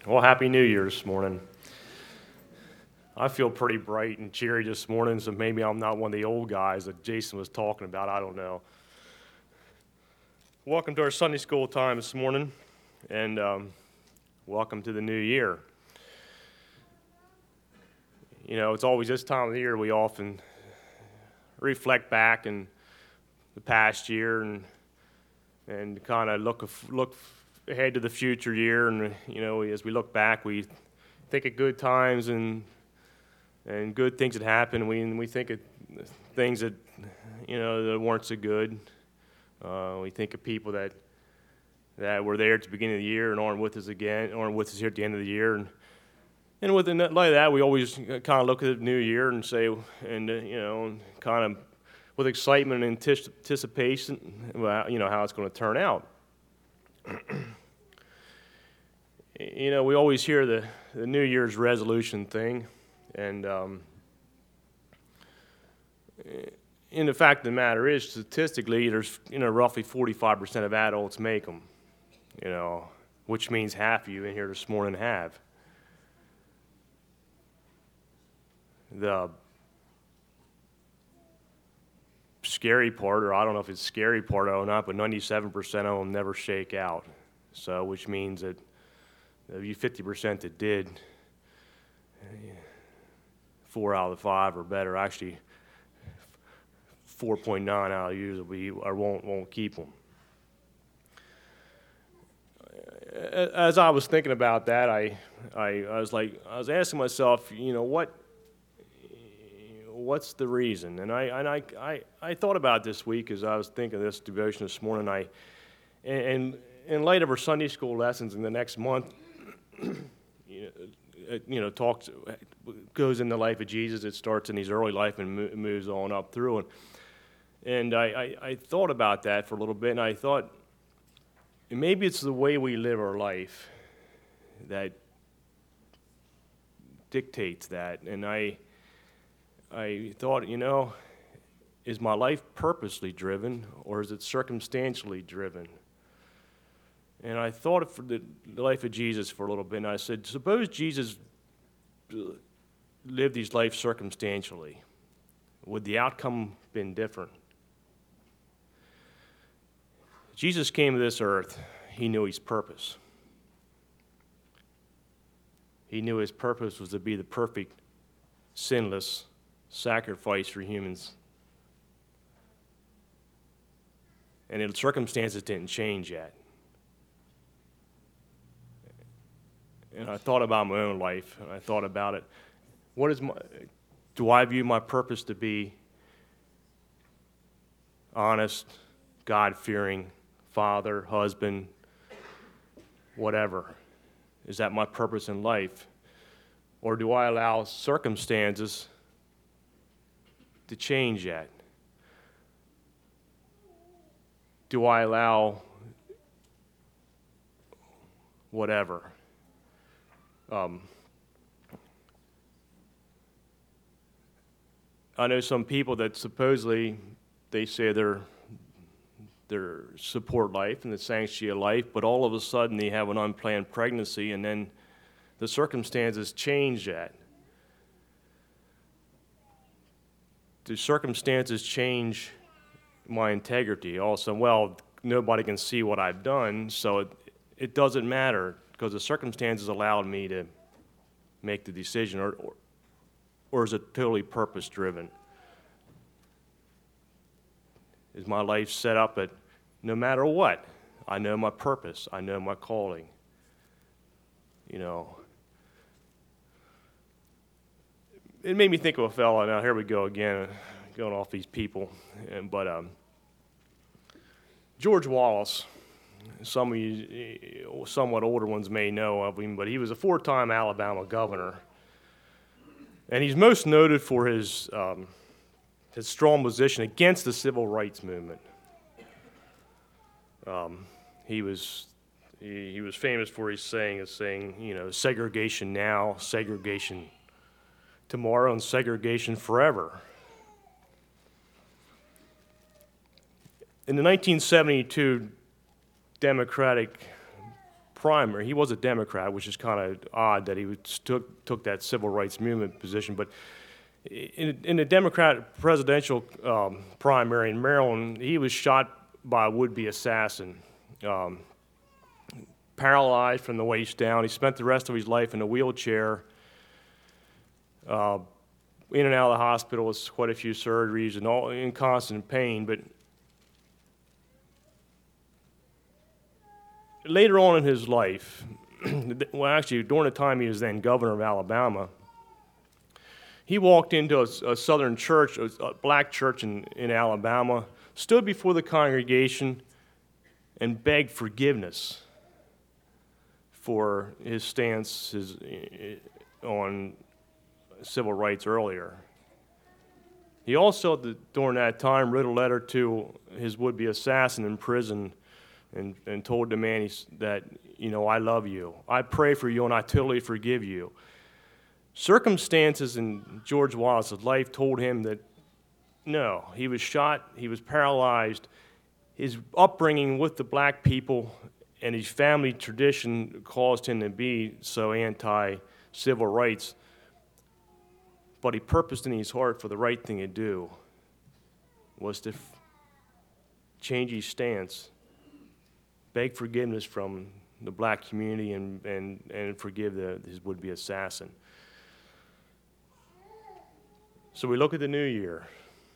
Well, Happy New Year this morning. I feel pretty bright and cheery this morning, so maybe I'm not one of the old guys that Jason was talking about. I don't know. Welcome to our Sunday school time this morning, and welcome to the new year. You know, it's always this time of the year we often reflect back in the past year and kind of look ahead to the future year, and you know, as we look back, we think of good times and good things that happened. And we think of things that that weren't so good. We think of people that were there at the beginning of the year and aren't with us here at the end of the year. And with the light of that, we always kind of look at the new year and say, kind of with excitement and anticipation about how it's going to turn out. We always hear the New Year's resolution thing, and the fact of the matter is, statistically, there's roughly 45% of adults make them, which means half of you in here this morning have. The scary part, or I don't know if it's scary part or not, but 97% of them never shake out. So, which means that of you 50% that did, 4 out of the 5 or better. Actually, 4.9 out of you won't keep them. As I was thinking about that, I was asking myself, what's the reason? And I thought about this week as I was thinking of this devotion this morning. And in light of our Sunday school lessons in the next month, goes in the life of Jesus. It starts in his early life and moves on up through. And I thought about that for a little bit, and I thought maybe it's the way we live our life that dictates that. And I thought, is my life purposely driven or is it circumstantially driven? And I thought for the life of Jesus for a little bit, and I said, suppose Jesus lived his life circumstantially. Would the outcome have been different? Jesus came to this earth. He knew his purpose. He knew his purpose was to be the perfect, sinless sacrifice for humans. And the circumstances didn't change yet. And I thought about my own life, and I thought about it. Do I view my purpose to be honest, God-fearing, father, husband, whatever? Is that my purpose in life? Or do I allow circumstances to change that? Do I allow whatever? I know some people that supposedly they say they're support life and the sanctity of life, but all of a sudden they have an unplanned pregnancy, and then the circumstances change that. Do circumstances change my integrity? Also, well, nobody can see what I've done, so it doesn't matter because the circumstances allowed me to make the decision, or is it totally purpose-driven? Is my life set up that no matter what, I know my purpose, I know my calling? It made me think of a fellow. Now here we go again, going off these people. But George Wallace, some of you somewhat older ones may know of him, but he was a 4-time Alabama governor. And he's most noted for his strong position against the civil rights movement. He was famous for his saying, segregation now, segregation tomorrow, and segregation forever. In the 1972 Democratic primary. He was a Democrat, which is kind of odd that he took that civil rights movement position. But in the Democrat presidential primary in Maryland, he was shot by a would-be assassin, paralyzed from the waist down. He spent the rest of his life in a wheelchair, in and out of the hospital with quite a few surgeries and all in constant pain. But later on in his life, well, actually, during the time he was then governor of Alabama, he walked into a southern church, a black church in Alabama, stood before the congregation, and begged forgiveness for his stance on civil rights earlier. He also, during that time, wrote a letter to his would-be assassin in prison and told the man that, I love you. I pray for you and I totally forgive you. Circumstances in George Wallace's life told him that, no, he was shot, he was paralyzed. His upbringing with the black people and his family tradition caused him to be so anti-civil rights. But he purposed in his heart for the right thing to do was to change his stance, beg forgiveness from the black community, and forgive his would-be assassin. So we look at the new year.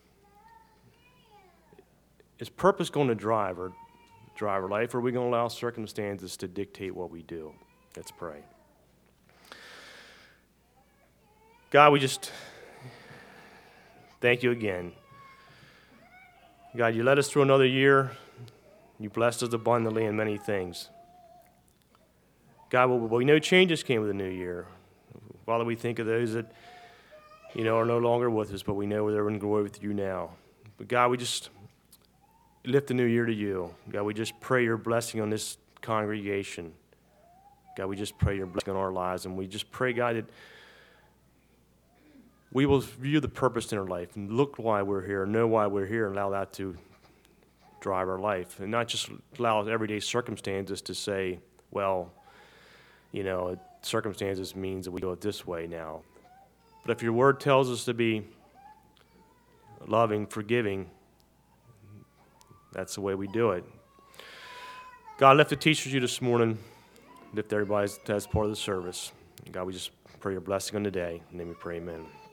Is purpose going to drive our life, or are we going to allow circumstances to dictate what we do? Let's pray. God, we just thank you again. God, you led us through another year. You blessed us abundantly in many things. God, we know changes came with the new year. Father, we think of those that, are no longer with us, but we know they're in glory with you now. But God, we just lift the new year to you. God, we just pray your blessing on this congregation. God, we just pray your blessing on our lives, and we just pray, God, that we will view the purpose in our life and look why we're here, know why we're here, and allow that to drive our life, and not just allow everyday circumstances to say, well, circumstances means that we do it this way now. But if your word tells us to be loving, forgiving, that's the way we do it. God, lift the teachers you this morning. Lift everybody that's part of the service. God, we just pray your blessing on the day. In the name we pray, amen.